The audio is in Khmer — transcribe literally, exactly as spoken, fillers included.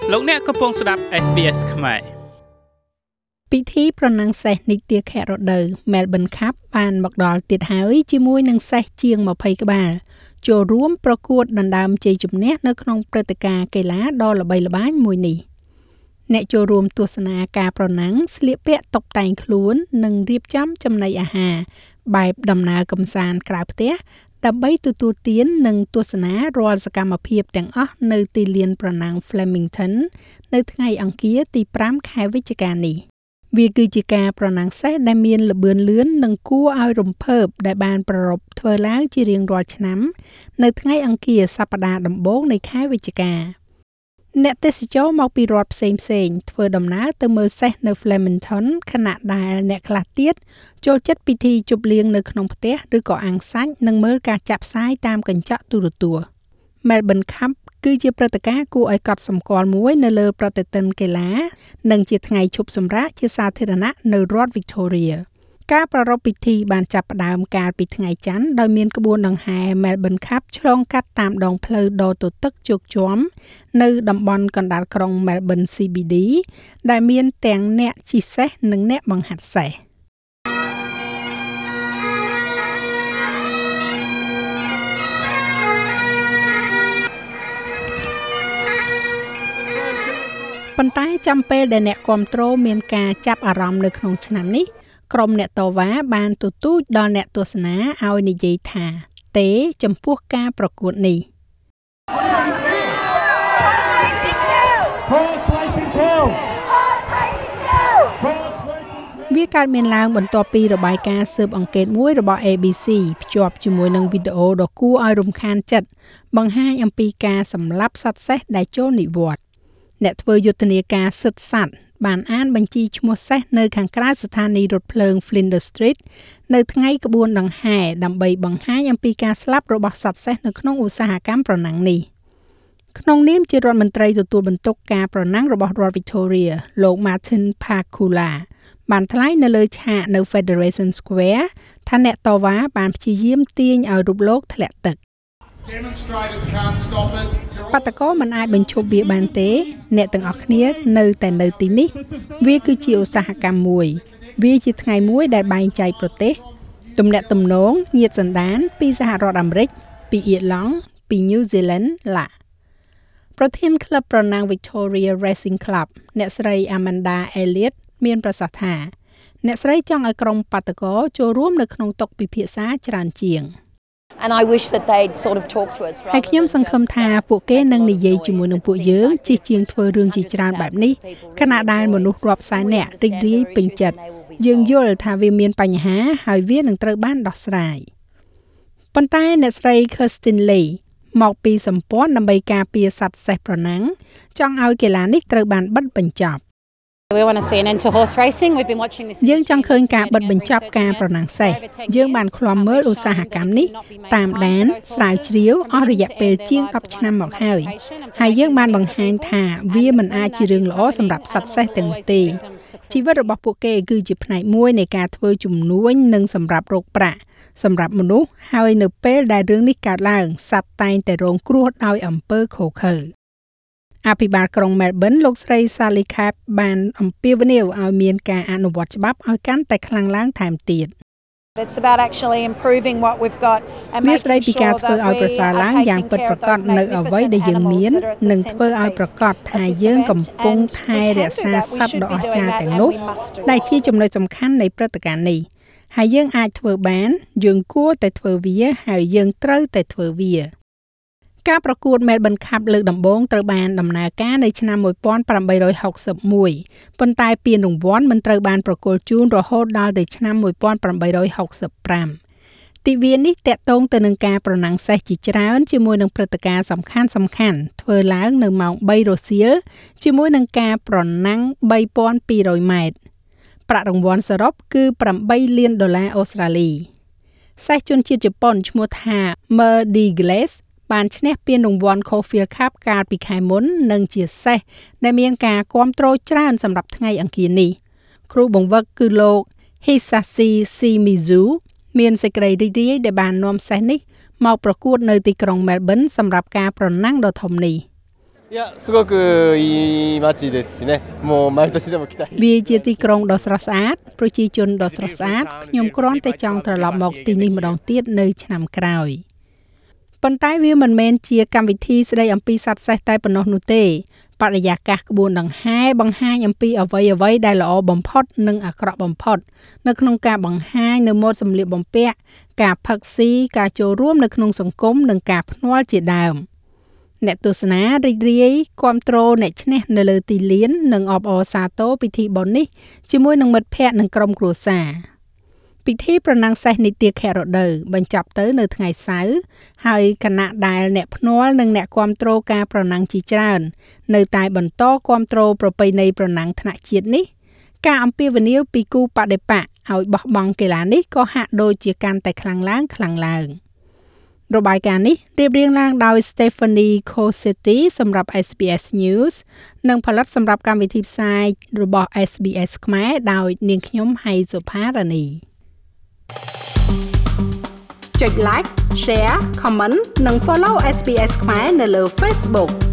លោកអ្នកកំពុងស្ដាប់ เอส บี เอส ខ្មែរពិធីប្រណាំងសេះនីតិខៈរដូវ Melbourne Cup បានមកដល់ទៀតហើយជាមួយនឹងសេះជាងยี่สิบក្បាលចូលរួមប្រកួតដណ្ដើមជ័យជំនះនៅក្នុងព្រឹត្តិការណ៍កីឡាដ៏ល្បីល្បាញមួយនេះអ្នកចូលរួមទស្សនាការប្រណាំងស្លៀកពាក់តុបតែងខ្លួននិងរៀបចំចំណីអាហារបែបដំណើរកម្សាន្តក្រៅផ្ទះដើម្បីទទួលទាននិងទស្សនារាល់សកម្មភាពទាំងអស់នៅទីលានប្រណាំង Flemington នៅថ្ងៃអង្គារទីfiveខែវិច្ឆិកានេះវាគឺជាការប្រណាំងសេះដែលមានល្បឿនលឿននិងគួរឲ្យរំភើបដែលបានប្រារព្ធធ្វើឡើងជារៀងរាល់ឆ្នាំនៅថ្ងៃអង្គារសប្តាហ៍ដំបូងនៃខែវិច្ឆិកាអ្នកទេសចរមកពីរដ្ឋផ្សេងៗធ្វើដំណើរទៅមើលសេះនៅ Flemington ខណៈដែលអ្នកខ្លះទៀតចូលចិត្តពិធីជប់លៀងនៅក្នុងផ្ទះឬក៏អាំងសាច់និងមើលការចាក់ផ្សាយតាមកញ្ចក់ទូរទស្សន៍ Melbourne Cup គឺជាព្រឹត្តិការណ៍គួរឲ្យកត់សម្គាល់មួយនៅលើប្រតិទិនកីឡានិងជាថ្ងៃឈប់សម្រាកជាសាធារណៈនៅរដ្ឋ Victoria ការប្រារព្ធពិធីបានចាប់ផ្ដើមកាលពីថ្ងៃច័ន្ទដោយមានក្បួនដង្ហែ Melbourne Cup ឆ្លងកាត់តាមដងផ្លូវដ៏ទទឹកជោគជាំនៅតំបន់កណ្ដាលក្រុង Melbourne ซี บี ดี ដែលមានទាំងអ្នកជិះសេះនិងអ្នកបង្ហាត់សេះប៉ុន្តែចាំពេលដែលអ្នកគាំទ្រមានការចាប់អារម្មណ៍នៅក្នុងឆ្នាំនេះក្រុមអ្នកតវ៉ាបានទទូចដល់អ្នកទស្សនាឲ្យនិយាយថាទេចំពោះការប្រកួតនេះវាកើតមានឡើងបន្ទាប់ពីរបាយការណ៍ស៊ើបអង្កេតមួយរបស់ เอ บี ซี ភ្ជាប់ជាមួយនឹងវីដេអូដ៏គួរឲ្យរំខានចិត្តបង្ហាញអំពីការសម្លាប់សត្វសេះដែលចូលនិវត្តន៍អ្នកធ្វើយុទ្ធនាការសិទ្ធិសត្វបានអានបញ្ជីឈ្មោះសេះនៅខាងក្រៅស្ថានីយ៍រថភ្លើង Flinders Street នៅថ្ងៃក្បួនដង្ហែដើម្បីបង្ហាញអំពីការស្លាប់របស់សត្វសេះនៅក្នុងឧស្សាហកម្មប្រណាំងនេះក្នុងនាមជារដ្ឋមន្ត្រីទទួលបន្ទុកការប្រណាំងរបស់រដ្ឋ Victoria លោក Martin Pakula បានថ្លែងនៅលើឆាកនៅ Federation Square ថាអ្នកតវ៉ាបានព្យាយាមទាញឲ្យរូបលោកធ្លាក់ទឹកបាតកោមិនអាចបញ្ឈប់វាបានទេអ្នកទាំងអស់គ្នានៅតែនៅទីនេះវាគឺជាឧស្សាហកម្មមួយវាជាថ្ងៃមួយដែលបែងចែកប្រទេសទំនាក់ទំនងញាតិសន្តានពីសហរដ្ឋអាមេរិកពីអ៊ីឡង់ពីញូហ្សេឡង់ឡាប្រធានក្លឹបប្រណាំង Victoria Racing Club អ្នកស្រី Amanda Elliott មានប្រសាសន៍ថាអ្នកស្រីចង់ឲ្យក្រុមបាតកោចូលរួមនៅក្នុងតុពិភាក្សាច្រើនជាង And I wish that they'd sort of talk to us ហើយខ្ញុំសង្ឃឹមថាពួកគេនឹងនិយាយជាមួយនឹងពួកយើងជាជាងធ្វើរឿងជាច្រើនបែបនេះខណៈដែលមនុស្សរាប់សែននាក់រីករាយពេញចិត្តយើងយល់ថាវាមានបញ្ហាហើយវានឹងត្រូវបានដោះស្រាយប៉ុន្តែអ្នកស្រី Kirsten Lee មកពីសម្ព័ន្ធដើម្បីការពារសត្វសេះប្រណាំងចង់ឲ្យកីឡានេះត្រូវបានបិទបញ្ចប់ We want to see an end to horse racing. We've been watching this. យើងចង់ឃើញការបិទបញ្ចប់ការប្រណាំងសេះយើងបានឃ្លាំមើលឧស្សាហកម្មនេះតាមដានស្រាវជ្រាវអស់រយៈពេលជាងtenឆ្នាំមកហើយហើយយើងបានបង្ហាញថាវាមិនអាចជារឿងល្អសម្រាប់សត្វសេះទាំងនោះទេជីវិតរបស់ពួកគេគឺជាផ្នែកមួយនៃការធ្វើជំនួញនិងសម្រាប់រកប្រាក់សម្រាប់មនុស្សហើយនៅពេលដែលរឿងនេះកើតឡើងសត្វតែងតែរងគ្រោះដោយអំពើឃោរឃៅអភិបាលក្រុង Melbourne លោកស្រី Sally Capp បានអំពាវនាវឲ្យមានការអនុវត្តច្បាប់ឲ្យកាន់តែខ្លាំងឡើងថែមទៀត It's about actually improving what we've got and making sure that we are taking the អ្វីដែលយើងមាននិងធ្វើឲ្យប្រកាសថាយើងកំពុងថែរក្សាសត្វដ៏អស្ចារ្យទាំងនោះដែលជាចំណុចសំខាន់នៃព្រឹត្តិការណ៍នេះហើយយើងអាចធ្វើបានយើងគួរតែធ្វើវាហើយយើងត្រូវតែធ្វើវាការប្រកួត Melbourne Cup លើកដំបូងត្រូវបានដំណើរការនៅឆ្នាំeighteen sixty-oneប៉ុន្តែពានរង្វាន់មិនត្រូវបានប្រគល់ជូនរហូតដល់ទៅឆ្នាំeighteen sixty-fiveទិវានេះតាក់ទងទៅនឹងការប្រណាំងសេះជាច្រើនជាមួយនឹងព្រឹត្តិការណ៍សំខាន់សំខាន់ធ្វើឡើងនៅម៉ោងthreeរសៀលជាមួយនឹងការប្រណាំងthree thousand two hundredម៉ែត្រប្រាក់រង្វាន់សរុបគឺeightលានដុល្លារអូស្ត្រាលីសេះជនជាតិជប៉ុនឈ្មោះថា Mer de Glaceបានឈ្នះពានរង្វាន់ Caulfield Cup កាលពីខែមុននិងជាសេះដែលមានការគាំទ្រច្រើនសម្រាប់ថ្ងៃអង្គារនេះគ្រូបង្វឹកគឺលោក Hisashi Shimizu មានសេចក្តីរីករាយដែលបាននាំសេះនេះមកប្រកួតនៅទីក្រុង Melbourne សម្រាប់ការប្រណាំងដ៏ធំនេះいやすごくいい街ですしねもう毎年でも来たいវាជាទីក្រុងដ៏ស្រស់ស្អាតប្រជាជនដ៏ស្រស់ស្អាតខ្ញុំគ្រាន់តែចង់ត្រឡប់មកទីនេះម្ដងទៀតនៅឆ្នាំក្រោយប៉ុន្តែវាមិនមែនជាកម្មវិធីស្ដីអំពីសត្វសេះតែប៉ុណ្ណោះនោះទេបរិយាកាសក្បួនដង្ហែបង្ហាញអំពីអ្វីៗដែលល្អបំផុតនិងអាក្រក់បំផុតនៅក្នុងការបង្ហាញនៅម៉ូដសម្លៀកបំពាក់ការផឹកស៊ីការចូលរួមនៅក្នុងសង្គមនិងការភ្នាល់ជាដើមអ្នកទស្សនារីករាយគាំទ្រអ្នកឈ្នះនៅលើទីលាននិងអបអរសាទរពិធីបុណ្យនេះជាមួយនឹងមិត្តភ័ក្តិនិងក្រុមគ្រួសារពិធីប្រណាំងសេះនីតិខៈរដូវបញ្ចប់ទៅនៅថ្ងៃសៅរ៍ហើយគណៈដែលអ្នកភ្នាល់និងអ្នកគាំទ្រការប្រណាំងជាច្រើននៅតែបន្តគាំទ្រប្រពៃណីប្រណាំងថ្នាក់ជាតិនេះការអំពាវនាវពីគូបដិបកឲ្យបោះបង់កីឡានេះក៏ហាក់ដូចជាកាន់តែខ្លាំងឡើងខ្លាំងឡើងរបាយការណ៍នេះរៀបរៀងឡើងដោយ Stephanie Cossetti សម្រាប់ เอส บี เอส News និងផលិតសម្រាប់កម្មវិធីផ្សាយរបស់ เอส บี เอส ខ្មែរដោយនាងខ្ញុំហៃសុផារ៉ានីចុច like share comment និង follow เอส บี เอส ខ្មែរនៅលើ Facebook